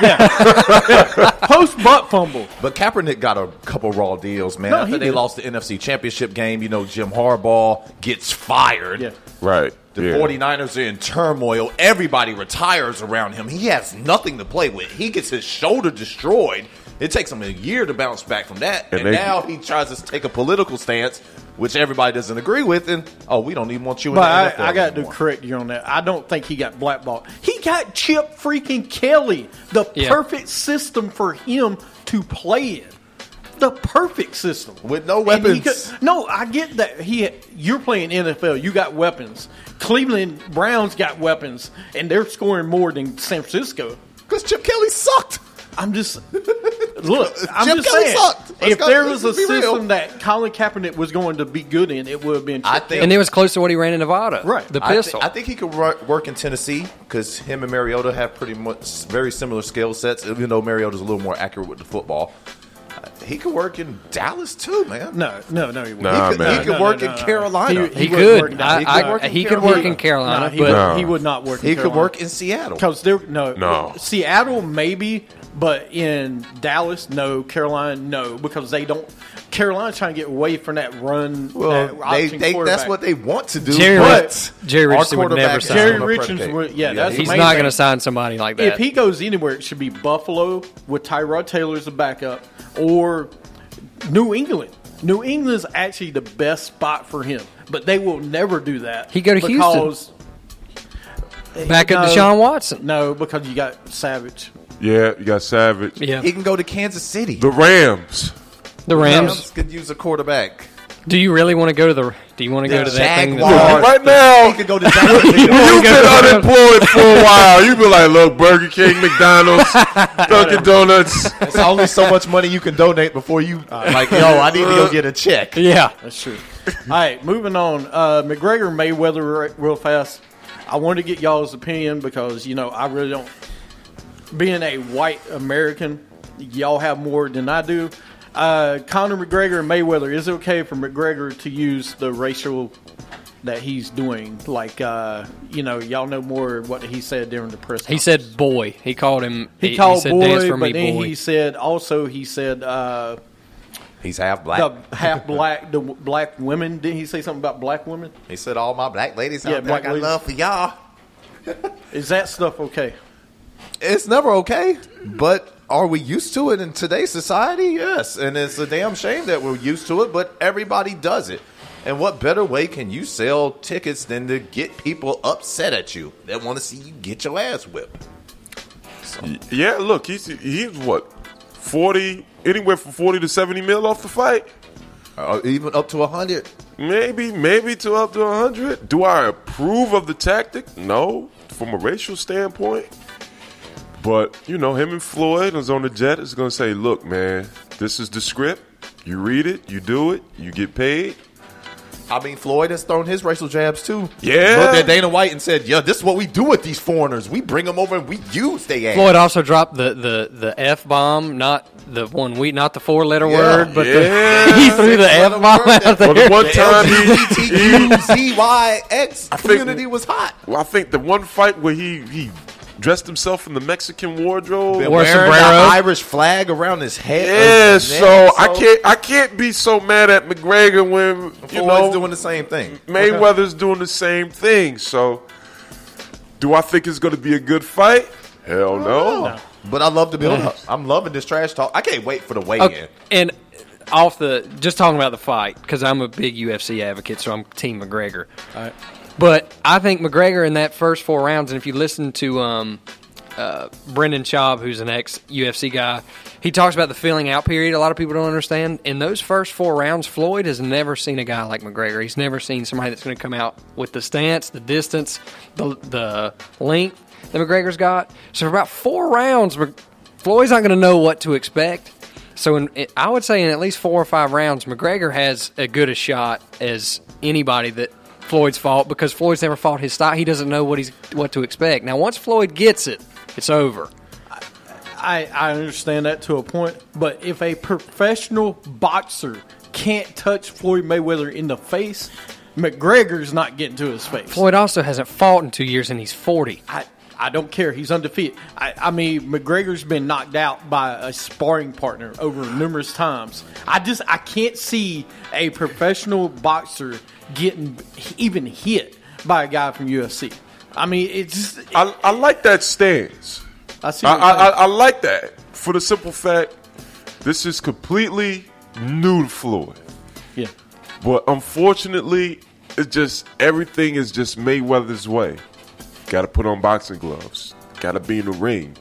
A: Post butt fumble.
D: But Kaepernick got a couple raw deals, man.
A: No,
D: After
A: he
D: they
A: did.
D: lost the N F C Championship game, you know, Jim Harbaugh gets fired.
A: Yeah.
G: Right.
D: The
G: yeah.
D: 49ers are in turmoil. Everybody retires around him. He has nothing to play with. He gets his shoulder destroyed. It takes him a year to bounce back from that.
G: And
D: And,
G: they-
D: now he tries to take a political stance, which everybody doesn't agree with. And, oh, we don't even want you in
A: But
D: the N F L
A: I, I got to
D: anymore.
A: correct you on that. I don't think he got blackballed. He got Chip freaking Kelly, the
H: Yeah.
A: perfect system for him to play in. The perfect system
D: With no
A: And he
D: weapons.
A: could- no, I get that. He, you're playing N F L. You got weapons. Cleveland Browns got weapons, and they're scoring more than San Francisco.
D: Because Chip Kelly sucked.
A: I'm just look. I'm
D: Chip
A: just
D: Kelly
A: saying.
D: sucked. Let's
A: If
D: go-
A: there
D: let's
A: was a
D: be real.
A: system that Colin Kaepernick was going to be good in, it would have been. Chip
D: I think-
A: Kelly.
H: and it was close to what he ran in Nevada.
A: Right.
H: the
D: I, thi-
H: pistol.
D: I think he could wor- work in Tennessee because him and Mariota have pretty much very similar skill sets, even though Mariota's a little more accurate with the football. Uh, he could work in Dallas too, man.
A: no, no, no. He wouldn't.
G: Nah,
D: he could,
G: man.
D: he could
A: No, no,
D: work
A: no,
D: in
A: no.
D: Carolina.
A: He-
H: he,
A: wouldn't
H: could.
A: work in-
H: I,
A: he
H: I,
A: could work
D: in
H: he could
D: Carolina.
H: work in Carolina,
A: No, he,
H: but
A: would, he would not work.
D: he
A: in
D: could
A: Carolina.
D: work in Seattle.
A: because there. No,
G: No.
A: Seattle maybe, but in Dallas, no. Carolina, no, because they don't. Carolina's trying to get away from that run.
D: Well,
A: that
D: they,
A: option
D: they, that's
A: quarterback.
D: what they want to do.
H: Jerry,
D: but
H: Jerry
D: our
H: Richardson would never
D: quarterback
H: sign.
D: is
A: Jerry
D: on a
A: Richardson
D: predicate.
A: would- yeah, that's
H: He's
A: the main
H: not
A: thing.
H: going to sign somebody like that.
A: If he goes anywhere, it should be Buffalo with Tyrod Taylor as a backup or New England. New England's actually the best spot for him, but they will never do that.
H: He go to
A: because
H: Back up
A: no,
H: Deshaun Watson.
A: No, because you got Savage.
G: Yeah, you got Savage.
H: Yeah.
D: He can go to Kansas City.
G: The Rams.
H: The Rams.
D: could use a quarterback.
H: Do you really want to go to the? Do you want to go to that thing?
D: Jaguars.
H: that-
G: Right now,
D: He could go to Jacksonville.
G: you've been unemployed for a while. You've been like, look, Burger King, McDonald's, Dunkin' Donuts.
D: There's only so much money you can donate before you like. Yo, I need to go get a check.
H: Yeah.
A: That's true. All right, moving on. Uh, McGregor Mayweather, re- real fast. I wanted to get y'all's opinion because you know I really don't. Being a white American, y'all have more than I do. Uh, Conor McGregor and Mayweather. Is it okay for McGregor to use the racial that he's doing? Like, uh, you know, y'all know more what he said during the press
H: He
A: conference.
H: said boy. He called him.
A: he, called
H: said, Dance
A: boy,
H: for
A: but
H: me,
A: then
H: boy.
A: he said also he said uh,
D: He's half black.
A: the half black the black women. Didn't he say something about black women?
D: He said, "All my black ladies
A: Yeah,
D: out there,
A: black
D: I got
A: ladies.
D: love for y'all."
A: Is that stuff okay?
D: It's never okay, but are we used to it in today's society? Yes, and it's a damn shame that we're used to it, but everybody does it. And what better way can you sell tickets than to get people upset at you that want to see you get your ass whipped?
G: Yeah, look, he's he's what forty, anywhere from forty to seventy mil off the fight.
D: Uh, even up to a hundred.
G: Maybe, maybe to up to a hundred. Do I approve of the tactic? No, from a racial standpoint. But you know, him and Floyd is on the jet is going to say, "Look, man, this is the script. You read it, you do it, you get paid."
D: I mean, Floyd has thrown his racial jabs too.
G: Yeah.
D: Looked at Dana White and said, "Yeah, this is what we do with these foreigners. We bring them over and we use their ass."
H: Floyd also dropped the, the, the F bomb, not the one we, not the four letter
D: Yeah.
H: word, but
G: Yeah.
H: the, he threw the
D: Six
H: F
D: letter
H: bomb
D: word
H: out
D: that-
G: Well, the
H: there.
G: one
D: The
G: time
D: L
G: he,
D: G B T Q Z Y X
G: I think-
D: community was hot.
G: well, I think the one fight where he he dressed himself in the Mexican wardrobe.
D: Been
H: Wore
D: wearing the
H: sombrero.
D: Irish flag around his head.
G: Yeah,
D: his
G: so
D: neck,
G: I can't I can't be so mad at McGregor when you
D: Floyd's
G: know
D: doing the same thing.
G: Mayweather's doing the same thing. So, do I think it's going to be a good fight? Hell no.
D: But I love the build up. I'm loving this trash talk. I can't wait for the weigh in.
H: Okay, and off the just talking about the fight because I'm a big U F C advocate, so I'm Team McGregor. But I think McGregor in that first four rounds, and if you listen to um, uh, Brendan Schaub, who's an ex U F C guy, he talks about the filling out period. A lot of people don't understand. In those first four rounds, Floyd has never seen a guy like McGregor. He's never seen somebody that's going to come out with the stance, the distance, the the length that McGregor's got. So for about four rounds, Mc- Floyd's not going to know what to expect. So in, it, I would say in at least four or five rounds, McGregor has as good a shot as anybody that Floyd's fought because Floyd's never fought his style. He doesn't know what he's what to expect. Now, once Floyd gets it, it's over.
A: I, I understand that to a point, but if a professional boxer can't touch Floyd Mayweather in the face, McGregor's not getting to his face.
H: Floyd also hasn't fought in two years, and he's forty.
A: I, I don't care. He's undefeated. I, I mean, McGregor's been knocked out by a sparring partner over numerous times. I just I can't see a professional boxer getting even hit by a guy from U F C. I mean, it's just
G: I, I like that stance.
A: I see.
G: I,
A: what you're
G: I, I,
A: saying.
G: I like that for the simple fact this is completely new to Floyd.
A: yeah.
G: But unfortunately, it's just everything is just Mayweather's way. Got to put on boxing gloves. Got to be in the ring.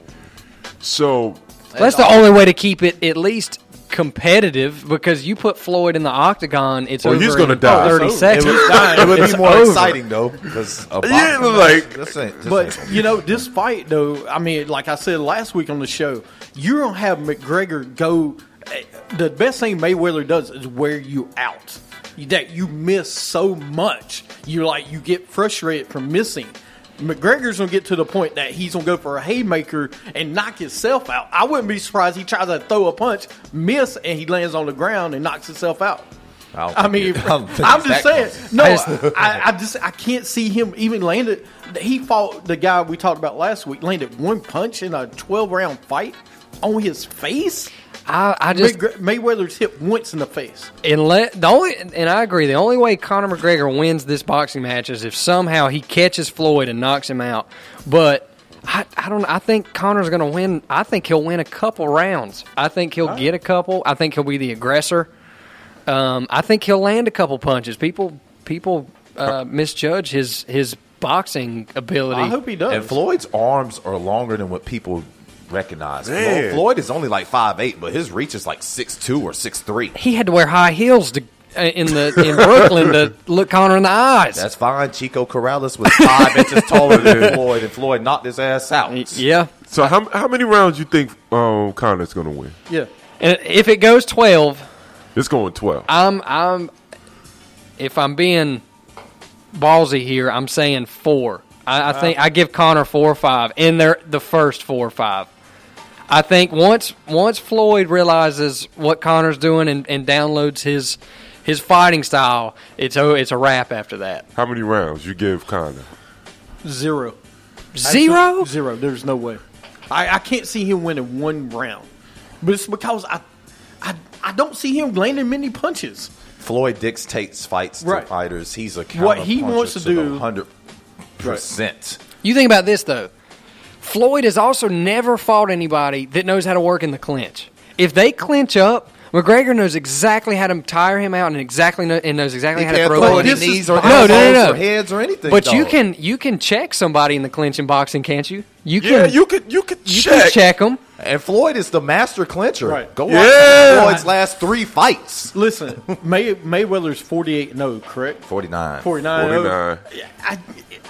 G: So
H: That's the only way to keep it at least competitive because you put Floyd in the octagon, it's
G: Well,
H: over
G: he's gonna
H: in
G: die.
H: thirty
A: It's over.
H: seconds.
D: It would, it would
H: It's
D: be more
H: over.
D: exciting though, because a
G: Yeah,
D: boxing
G: like-
D: match, this ain't- this
A: But
D: ain't-
A: you know, this fight though, I mean, like I said last week on the show, you don't have McGregor go. The best thing Mayweather does is wear you out. That you miss so much, you like you get frustrated from missing. McGregor's gonna get to the point that he's gonna go for a haymaker and knock himself out. I wouldn't be surprised he tries to throw a punch, miss, and he lands on the ground and knocks himself out.
D: I don't
A: I
D: think
A: mean,
D: it- I don't think
A: I'm
D: it's
A: just
D: that
A: saying.
D: close.
A: No,
H: I just-
A: I, I just I can't see him even land it. He fought the guy we talked about last week. Landed one punch in a twelve round fight. on his face.
H: I, I just
A: May- Mayweather's hit once in the face.
H: Unless, the only, and I agree, the only way Conor McGregor wins this boxing match is if somehow he catches Floyd and knocks him out. But I, I don't. I think Conor's going to win. I think he'll win a couple rounds. I think he'll get a couple. I think he'll be the aggressor. Um, I think he'll land a couple punches. People, people uh, misjudge his his boxing ability.
A: I hope he does.
D: And Floyd's arms are longer than what people recognize.
G: Man.
D: Flo- Floyd is only like five eight, but his reach is like six two or six three.
H: He had to wear high heels to, uh, in the in Brooklyn to look Conor in the eyes.
D: That's fine. Chico Corrales was five inches taller than Floyd, and Floyd knocked his ass out.
H: Yeah.
G: So how how many rounds you think um, Conor's going to win?
A: Yeah.
H: And if it goes twelve,
G: It's going twelve.
H: I'm I'm if I'm being ballsy here, I'm saying four. I, I think I give Conor four or five in their the first four or five. I think once once Floyd realizes what Conor's doing and, and downloads his his fighting style, it's a, it's a wrap after that.
G: How many rounds you give Conor?
A: Zero.
H: Zero?
A: Zero. There's no way. I, I can't see him winning one round. But it's because I, I I don't see him landing many punches.
D: Floyd dictates fights to
A: Right.
D: fighters. He's a
A: What he wants to do-
D: one hundred percent.
H: You think about this though. Floyd has also never fought anybody that knows how to work in the clinch. If they clinch up, McGregor knows exactly how to tire him out and exactly know, and knows exactly
D: He
H: how to
D: can't
H: throw
D: throw
H: punches.
D: any knees or
H: no, no, no,
D: elbows
H: no.
D: or heads or anything.
H: But you
D: dog.
H: can you can check somebody in the clinch in boxing, can't you? You can
G: Yeah, you could you could
H: you
G: check.
H: can check them.
D: And Floyd is the master clincher.
A: Right.
D: Go
G: Yeah.
D: watch Floyd's last three fights.
A: Listen, May, Mayweather's forty-eight and oh, correct?
D: forty-nine.
A: forty-nine and oh.
G: forty-nine.
A: I,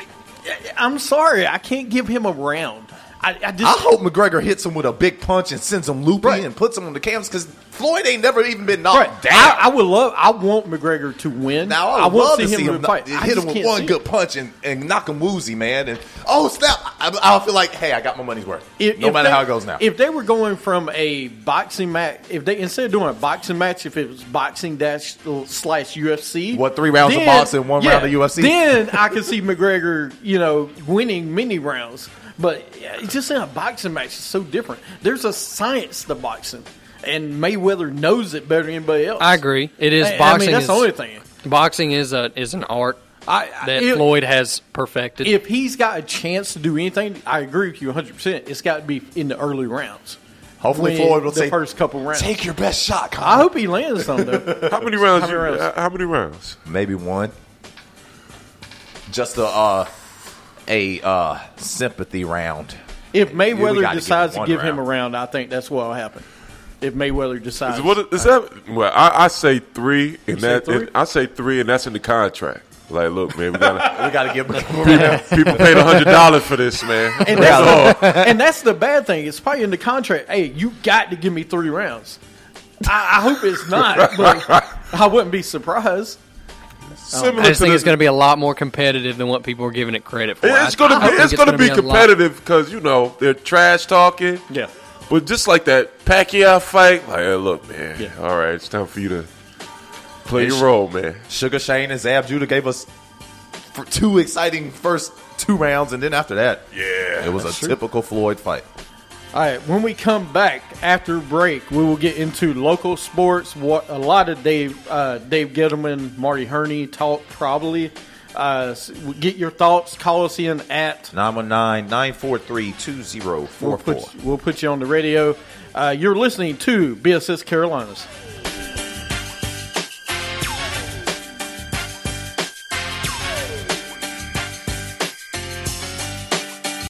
A: I'm sorry. I can't give him a round. I, I just
D: I hope McGregor hits him with a big punch and sends him looping
A: Right.
D: and puts him on the canvas because Floyd ain't never even been knocked
A: Right.
D: down.
A: I, I would love. I want McGregor to win.
D: Now I
A: I
D: would
A: want
D: love
A: to
D: to see him
A: to
D: knock-
A: fight. I
D: hit
A: just
D: him with
A: can't
D: one
A: see
D: good
A: it.
D: punch and, and knock him woozy, man. And oh snap! I, I feel like, hey, I got my money's worth.
A: If-
D: no
A: if
D: matter
A: they-
D: how it goes now.
A: If they were going from a boxing match, if they instead of doing a boxing match, if it was boxing dash slash U F C,
D: What, three rounds of
A: then-
D: boxing, one round of U F C?
A: Then I could see McGregor, you know, winning many rounds. But yeah, it's just in a boxing match, it's so different. There's a science to boxing, and Mayweather knows it better than anybody else.
H: I agree. It is
A: I- I
H: boxing.
A: mean, that's
H: is,
A: the only thing.
H: Boxing is a is an art
A: I, I-
H: that
A: if-
H: Floyd has perfected.
A: If he's got a chance to do anything, I agree with you one hundred percent. It's got to be in the early rounds.
D: Hopefully
A: When
D: Floyd will
A: the
D: say,
A: first couple rounds.
D: take your best shot, Conor.
A: I hope he lands some though.
G: How many rounds?
A: How many
G: you-
A: rounds?
G: uh, How many rounds?
D: Maybe one. Just a uh, a uh, sympathy round.
A: If
D: Yeah, we
A: Mayweather
D: gotta
A: decides
D: give
A: to
D: him
A: give
D: one
A: him a round, I think that's what will happen. If Mayweather decides,
G: Is, what, is that? Well, I, I say three, and
A: say
G: that
A: three?
G: and I say three, and that's in the contract. Like, look, man, we gotta
D: We got to give him.
G: people paid a hundred dollars for this, man.
A: and that's, and that's the bad thing. It's probably in the contract. Hey, you got to give me three rounds. I, I hope it's not, but I wouldn't be surprised.
G: Similar
H: I just
G: to
H: think
G: the-
H: it's going to be a lot more competitive than what people are giving it credit for.
G: It's
H: I-
G: going to
H: I
G: be
H: think
G: it's going to be
H: a lot-
G: competitive because you know they're trash talking.
A: Yeah.
G: But just like that Pacquiao fight, like, hey, look, man,
A: Yeah.
G: all right, it's time for you to play
D: It's-
G: your role, man.
D: Sugar Shane and Zab Judah gave us for two exciting first two rounds, and then after that,
G: Yeah,
D: it was a typical Floyd fight.
A: All right, when we come back after break, we will get into local sports. What a lot of Dave, uh, Dave Gettleman, Marty Herney talk probably. Uh, s- get your thoughts. Call us in at.
D: nine one nine, nine four three, two zero four
A: We'll
D: four.
A: put, we'll put you on the radio. Uh, you're listening to B S S Carolinas.